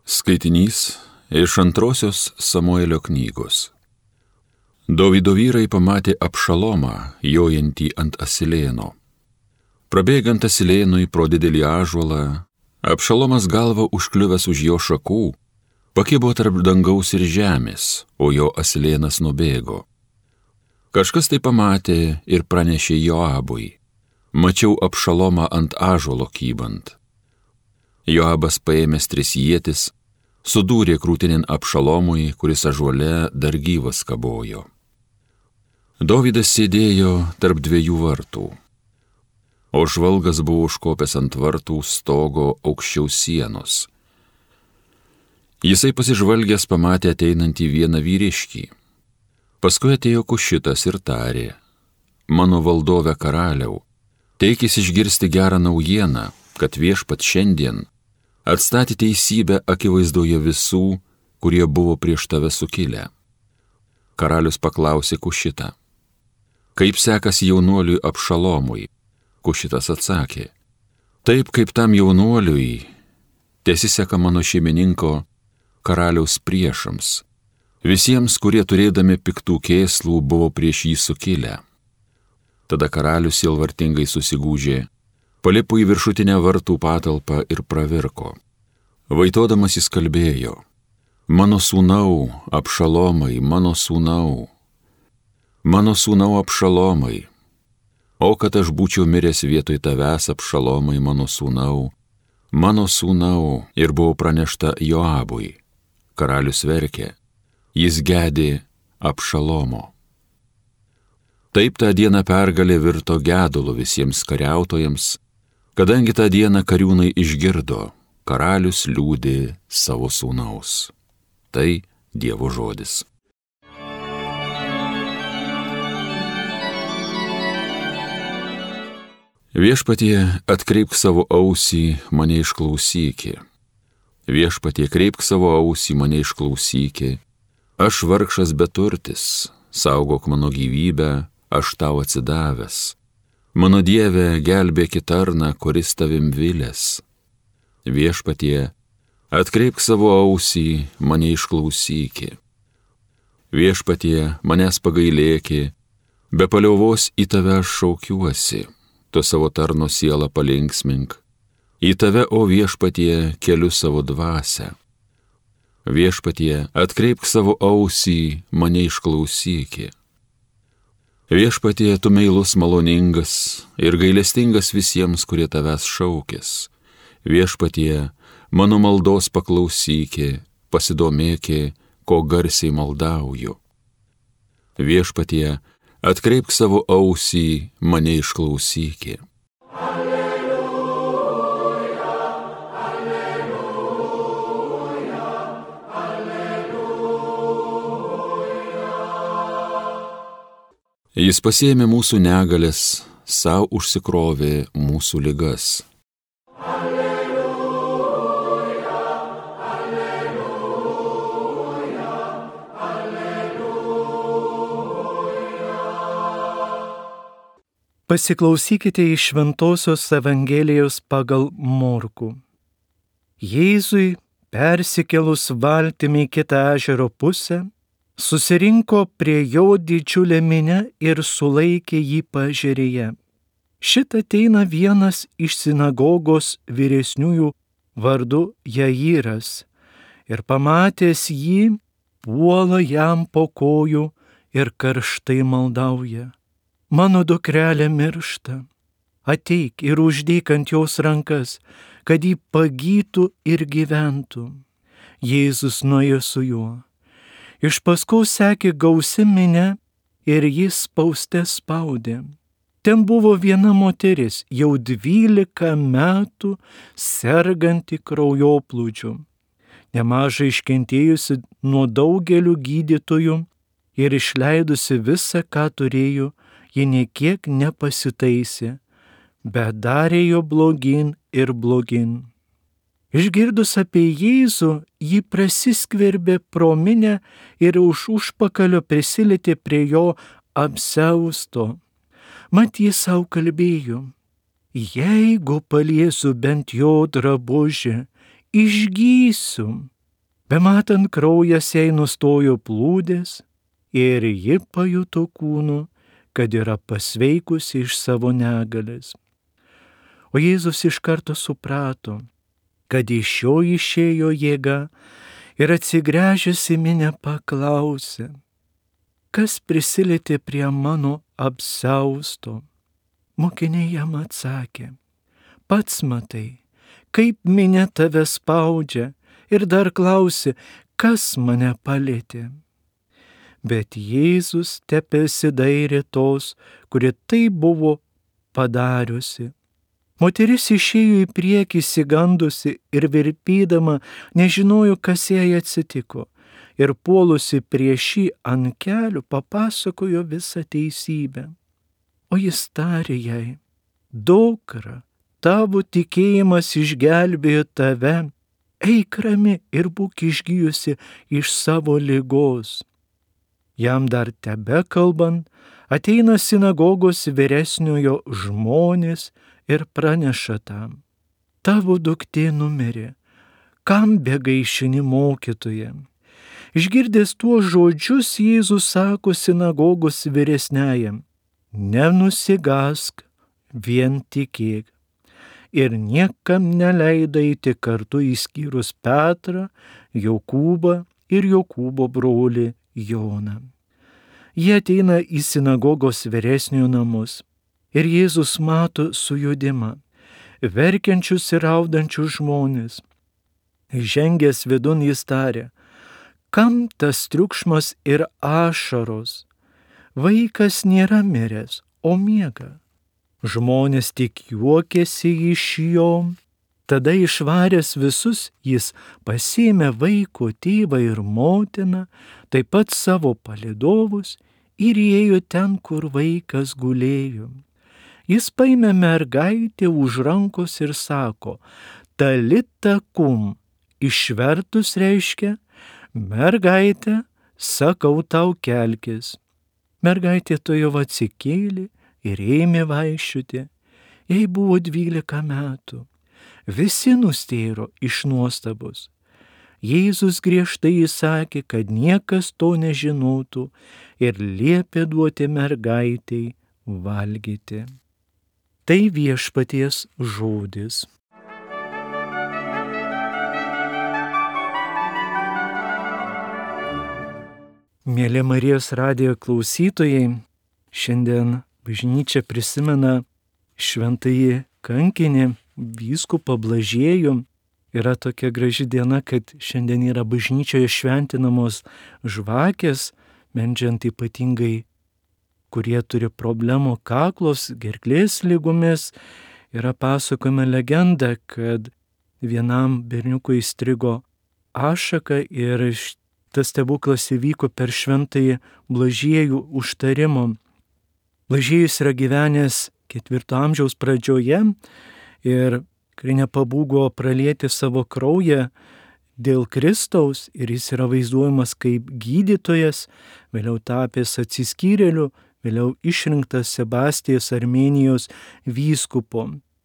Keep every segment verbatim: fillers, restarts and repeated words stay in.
Skaitinys iš antrosios Samuelio knygos. Dovydo vyrai pamatė Abšalomą, jojantį ant asilėno. Prabėgant asilėnui pro didelį ąžuolą, Abšalomas galva užkliuvęs už jo šakų, pakibo tarp dangaus ir žemės, o jo asilėnas nubėgo. Kažkas tai pamatė ir pranešė Joabui: mačiau Abšalomą ant ąžuolo kybant. Joabas paėmęs tris ietis, sudūrė krūtinėn Abšalomui, kuris ąžuole dar gyvas kabojo. Dovydas sėdėjo tarp dviejų vartų, o žvalgas buvo užkopęs ant vartų stogo aukščiau sienos. Jisai pasižvalgęs pamatė ateinantį vieną vyriškį. Paskui atėjo Kušitas ir tarė: mano valdove karaliau, teikis išgirsti gerą naujieną, kad viešpat šiandien atstatė teisybę akivaizdoje visų, kurie buvo prieš tave sukilę. Karalius paklausė Kušitą: kaip sekasi jaunuoliui Abšalomui? Kušitas atsakė: taip kaip tam jaunuoliui tesiseka mano šeimininko karaliaus priešams, visiems, kurie turėdami piktų kėslų buvo prieš jį sukilę. Tada karalius sielvartingai susigūžė, palipo į viršutinę vartų patalpą ir pravirko. Vaitodamas jis kalbėjo: mano sūnau, Abšalomai, mano sūnau, mano sūnau Abšalomai, o kad aš būčiau miręs vietoj tavęs, Abšalomai, mano sūnau, mano sūnau, ir buvo pranešta Joabui. Karalius verkė, jis gedė Abšalomo. Taip tą dieną pergalė virto gedulu visiems kariautojams, kadangi tą dieną kariūnai išgirdo: karalius liūdė savo sūnaus. Tai Dievo žodis. Viešpatie, atkreipk savo ausį, mane išklausyki. Viešpatie, kreipk savo ausį, mane išklausyki. Aš vargšas beturtis, saugok mano gyvybę, aš tau atsidavęs. Mano Dieve, gelbėki tarną, kuris tavim vilės. Viešpatie, atkreipk savo ausį, mane išklausyki. Viešpatie, manęs pagailėki, be paliovos į tave aš šaukiuosi, tu savo tarno sielą palinksmink. Į tave, o viešpatie, keliu savo dvasią. Viešpatie, atkreipk savo ausį, mane išklausyki. Viešpatie, tu meilus maloningas ir gailestingas visiems, kurie tavęs šaukės. Viešpatie, mano maldos paklausyki, pasidomėki, ko garsiai maldauju. Viešpatie, atkreipk savo ausį, mane išklausyki. Alleluja, alleluja, alleluja. Jis pasiėmė mūsų negalės, sau užsikrovė mūsų ligas. Pasiklausykite iš Šventosios Evangelijos pagal Morkų. Jėzui persikėlus valtimi į kitą ežero pusę, susirinko prie jo didžiulė minia ir sulaikė jį paežerėje. Šit ateina vienas iš sinagogos vyresniųjų vardu Jairas ir pamatęs jį, puola jam po kojų ir karštai maldauja: mano dukrelė miršta, ateik ir uždėk ant jos rankas, kad ji pagytų ir gyventų. Jėzus nuėjo su juo. Iš paskos sekė gausi minia ir jis spauste spaudė. Ten buvo viena moteris, jau dvylika metų serganti kraujoplūdžiu, nemažai iškentėjusi nuo daugelių gydytojų ir išleidusi visą, ką turėjo. Ji nė kiek nepasitaisė, bet darė jo blogin ir blogin. Išgirdus apie Jėzų, ji prasiskverbė pro minią ir už užpakalio prisilietė prie jo apsiausto. Mat jis savo kalbėjo: jeigu paliesiu bent jo drabužį, išgysiu. Bematant kraujas jai nustojo plūdės ir ji pajuto kūnu, kad yra pasveikusi iš savo negalės. O Jėzus iš karto suprato, kad iš jo išėjo jėga ir atsigręžęs į minią paklausė, kas prisilietė prie mano apsiausto. Mokiniai jam atsakė, pats matai, kaip minia tave spaudžia ir dar klausi, kas mane palietė. Bet Jėzus tepesidairė tos, kuri tai buvo padariusi. Moteris išėjo į priekį išsigandusi ir virpydama nežinojo, kas jai atsitiko, ir puolusi prieš jį ant kelių papasakojo visą teisybę. O jis tarė jai, dukra, tavo tikėjimas išgelbėjo tave, eik rami ir būk išgijusi iš savo ligos. Jam dar tebe kalbant, ateina sinagogos vyresniojo žmonės ir praneša tam, tavo duktė numirė, kam begaišini mokytoją? Išgirdęs tuos žodžius, Jėzus sako sinagogos vyresniajam, nenusigask, vien tikėk. Ir niekam neleido eiti kartu išskyrus Petrą, Jokūbą ir Jokūbo brolį Joną. Jie ateina į sinagogos vyresniojo namus ir Jėzus mato sujudimą, verkiančius ir raudančius žmonės. Žengęs vidun jis tarė, kam tas triukšmas ir ašaros? Vaikas nėra miręs, o miega. Žmonės tik juokėsi iš jo. Tada išvaręs visus, jis pasiėmė vaiko tėvą ir motiną, taip pat savo palydovus ir įėjo ten, kur vaikas gulėjo. Jis paėmė mergaitę už rankos ir sako, talita kum, išvertus reiškia, mergaitė, sakau tau kelkis. Mergaitė tuojau atsikėlė ir ėmė vaikščioti. Jai buvo dvylika metų. Visi nustėro iš nuostabos. Jėzus griežtai įsakė, kad niekas to nežinotų ir liepė duoti mergaitei valgyti. Tai viešpaties žodis. Mėly Marijos radijo klausytojai, šiandien bažnyčia prisimena šventąjį kankinį vyskupą Blažiejų. Yra tokia graži diena, kad šiandien yra bažnyčioje šventinamos žvakės, meldžiant ypatingai, kurie turi problemų kaklos, gerklės ligomis. Yra pasakojama legenda, kad vienam berniukui įstrigo ašaka ir tas stebuklas įvyko per šventąjį Blažiejų užtarimo. Blažiejus yra gyvenęs ketvirto amžiaus pradžioje ir kai nepabūgo pralieti savo kraują dėl Kristaus ir jis yra vaizduojamas kaip gydytojas, vėliau tapęs atsiskyrėliu, vėliau išrinktas Sebastijos Armėnijos vyskupu.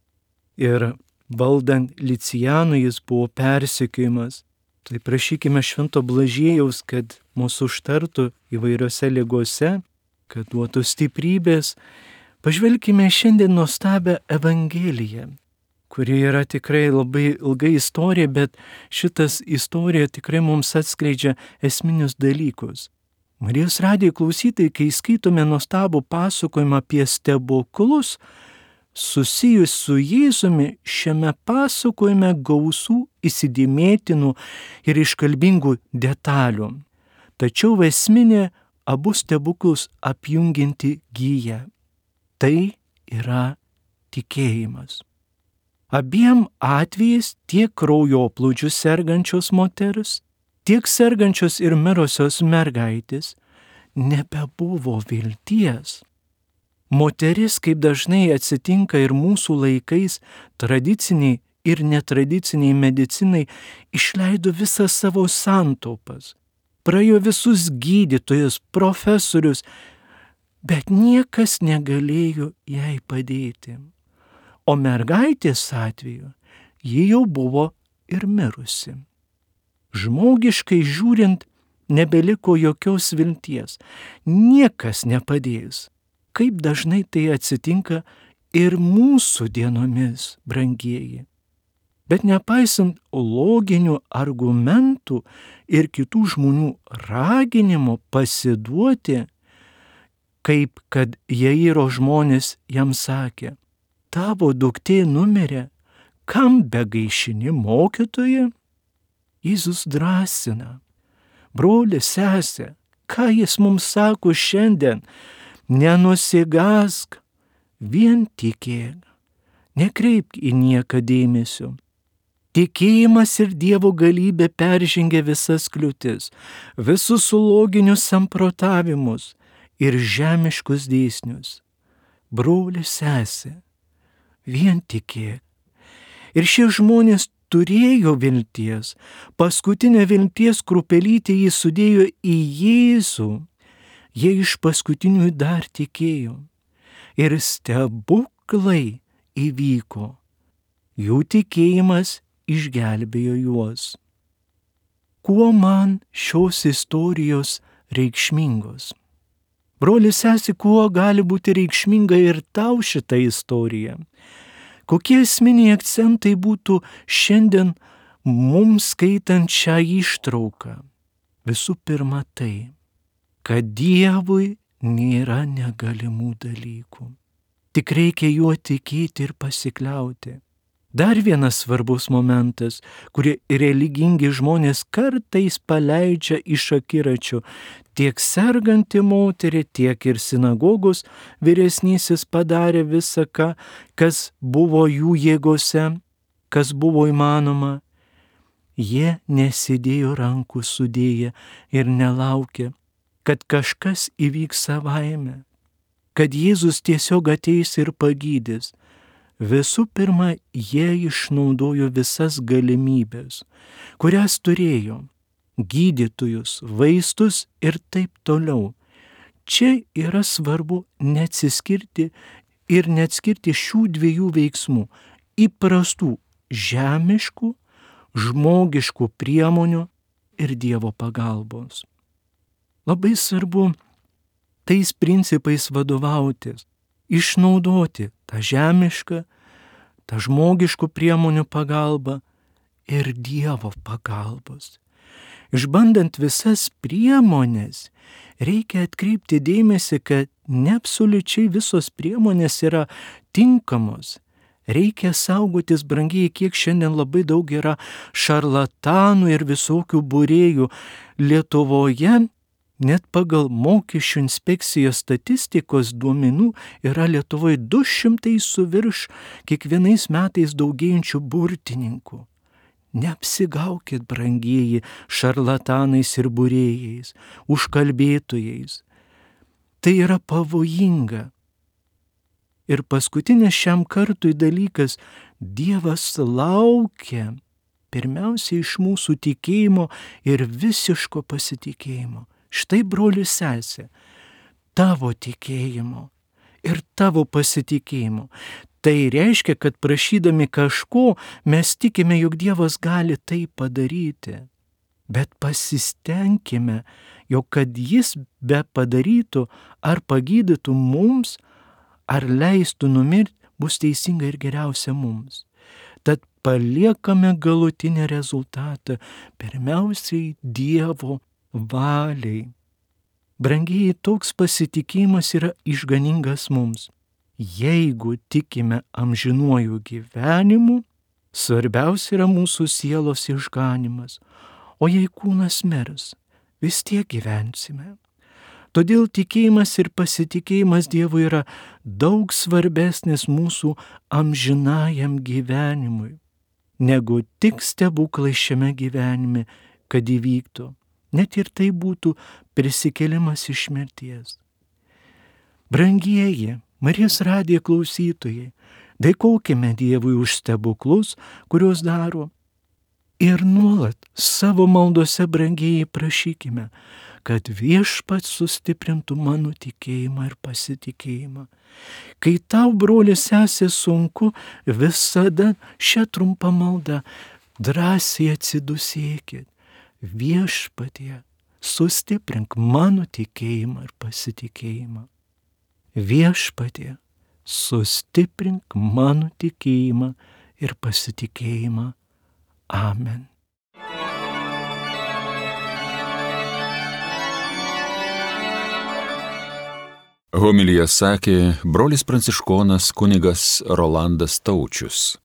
Ir valdant Licijanui jis buvo persekiojamas. Tai prašykime švento Blažiejaus, kad mūsų užtartų įvairiose ligose, kad duotų stiprybės. Pažvelkime šiandien nuostabią Evangeliją, kuri yra tikrai labai ilga istorija, bet šitas istorija tikrai mums atskleidžia esminius dalykus. Marijos radijo klausytojai, kai skaitome nuostabų pasakojimą apie stebuklus, susijus su Jėzumi, šiame pasakojime gausų įsidėmėtinų ir iškalbingų detalių. Tačiau esminė abu stebuklus apjungianti gija. Tai yra tikėjimas. Abiem atvejais tiek kraujoplūdžių sergančios moters, tiek sergančios ir mirusios mergaitės nebebuvo vilties. Moteris, kaip dažnai atsitinka ir mūsų laikais, tradiciniai ir netradiciniai medicinai, išleido visas savo santaupas, praėjo visus gydytojus, profesorius, bet niekas negalėjo jai padėti. O mergaitės atveju ji jau buvo ir mirusi. Žmogiškai žiūrint, nebeliko jokios vilties. Niekas nepadės. Kaip dažnai tai atsitinka ir mūsų dienomis, brangieji. Bet nepaisant loginių argumentų ir kitų žmonių raginimo pasiduoti, kaip kad Jairo žmonės jam sakė, tavo duktė numirė, kam begaišini mokytoją? Jėzus drąsina, broli, sesė, ką jis mums sako šiandien, nenusigąsk, vien tikėk, nekreipk į nieką dėmesio. Tikėjimas ir Dievo galybė peržengia visas kliūtis, visus loginius samprotavimus ir žemiškus dėsnius. Broli, sesė, vien tikėk. Ir šie žmonės turėjo vilties, paskutinę vilties kruopelytę jį sudėjo į Jėzų, jie iš paskutinių dar tikėjo. Ir stebuklai įvyko, jų tikėjimas išgelbėjo juos. Kuo man šios istorijos reikšmingos? Broli, sesė, kuo gali būti reikšminga ir tau šita istorija? Kokie esminiai akcentai būtų šiandien mums skaitant šią ištrauką? Visų pirma tai, kad Dievui nėra negalimų dalykų. Tik reikia juo tikėti ir pasikliauti. Dar vienas svarbus momentas, kurį religingi žmonės kartais paleidžia iš akiračio, tiek serganti moterį, tiek ir sinagogos vyresnysis padarė visą, ką, kas buvo jų jėgose, kas buvo įmanoma. Jie nesidėjo rankų sudėję ir nelaukė, kad kažkas įvyks savaime, kad Jėzus tiesiog ateis ir pagydys. Visų pirma, jie išnaudojo visas galimybės, kurias turėjo – gydytojus, vaistus ir taip toliau. Čia yra svarbu neatsiskirti ir neatskirti šių dviejų veiksmų – įprastų žemiškų, žmogiškų priemonių ir Dievo pagalbos. Labai svarbu tais principais vadovautis, išnaudoti tą žemišką, tą žmogiškų priemonių pagalbą ir Dievo pagalbos. Išbandant visas priemonės, reikia atkreipti dėmesį, kad ne absoliučiai visos priemonės yra tinkamos. Reikia saugotis, brangiai, kiek šiandien labai daug yra šarlatanų ir visokių būrėjų. Lietuvoje net pagal mokesčių inspekcijos statistikos duomenų yra Lietuvoje du šimtai su virš kiekvienais metais daugėjančių burtininkų. Neapsigaukit, brangieji, šarlatanais ir būrėjais, užkalbėtojais. Tai yra pavojinga. Ir paskutinis šiam kartui dalykas – Dievas laukia pirmiausia iš mūsų tikėjimo ir visiško pasitikėjimo. Štai, broli, sesė, tavo tikėjimo ir tavo pasitikėjimo. Tai reiškia, kad prašydami kažko mes tikime, jog Dievas gali tai padaryti. Bet pasistengkime, jog kad Jis be padarytų ar pagydytų mums, ar leistų numirti, bus teisinga ir geriausia mums. Tad paliekame galutinį rezultatą pirmiausiai Dievo valiai. Brangieji, toks pasitikėjimas yra išganingas mums. Jeigu tikime amžinuoju gyvenimu, svarbiausia yra mūsų sielos išganimas, o jei kūnas mirs, vis tiek gyvensime. Todėl tikėjimas ir pasitikėjimas Dievu yra daug svarbesnis mūsų amžinajam gyvenimui, negu tik stebuklai šiame gyvenime, kad įvyktų. Net ir tai būtų prisikėlimas iš mirties. Brangieji, Marijos radijo klausytojai, dėkokime Dievui už stebuklus, kuriuos daro. Ir nuolat savo maldose, brangieji, prašykime, kad Viešpats sustiprintų mano tikėjimą ir pasitikėjimą. Kai tau, broli, sesė, sunku, visada šią trumpą maldą drąsiai atsidusėkit. Viešpatie, sustiprink mano tikėjimą ir pasitikėjimą. Viešpatie, sustiprink mano tikėjimą ir pasitikėjimą. Amen. Homiliją sakė brolis pranciškonas kunigas Rolandas Taučius.